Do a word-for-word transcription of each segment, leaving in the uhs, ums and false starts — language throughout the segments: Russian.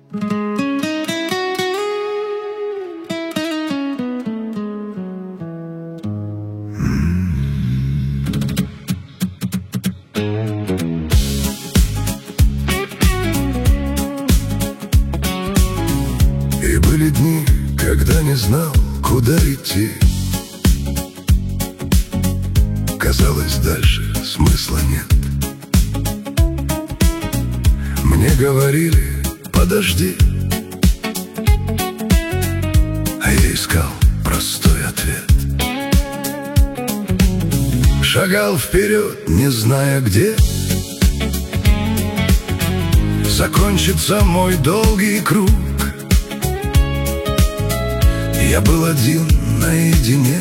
И были дни, когда не знал, куда идти. Казалось, дальше смысла нет. Мне говорили: подожди. А я искал простой ответ. Шагал вперед, не зная, где закончится мой долгий круг. Я был один наедине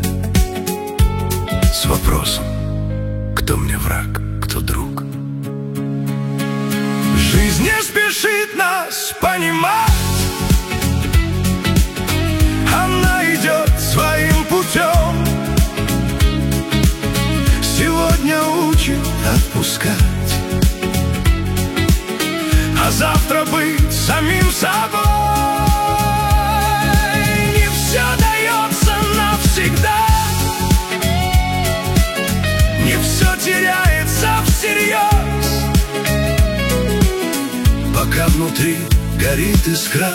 с вопросом: кто мне враг, кто друг? Жизнь не спешит нас понимать. Она идет своим путем. Сегодня учит отпускать, а завтра быть самим собой. Не все дается навсегда, не все теряется всерьез. Пока внутри горит искра,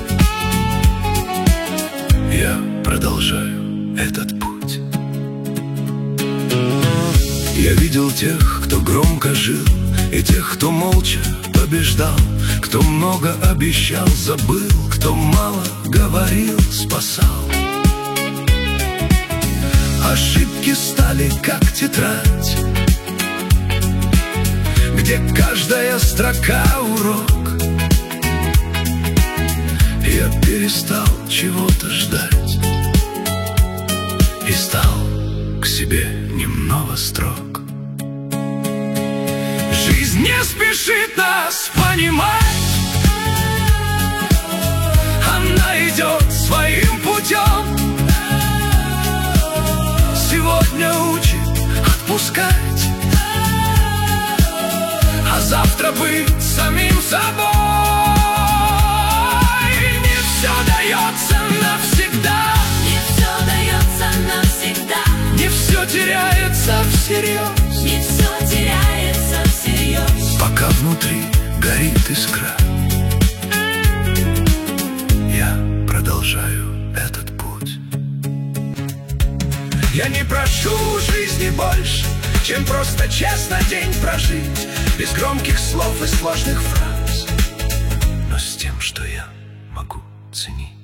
я продолжаю этот путь. Я видел тех, кто громко жил, и тех, кто молча побеждал, кто много обещал, забыл, кто мало говорил, спасал. Ошибки стали как тетрадь, где каждая строка урок. Я перестал чего-то ждать и стал к себе немного строг. Жизнь не спешит нас понимать. Она идет своим путем. Сегодня учит отпускать, а завтра быть самим собой. Не все дается навсегда, не все дается навсегда, не все теряется всерьез, не все теряется всерьез. Пока внутри горит искра, я продолжаю этот путь. Я не прошу жизни больше, чем просто честно день прожить, без громких слов и сложных фраз, но с тем, что я могу ценить.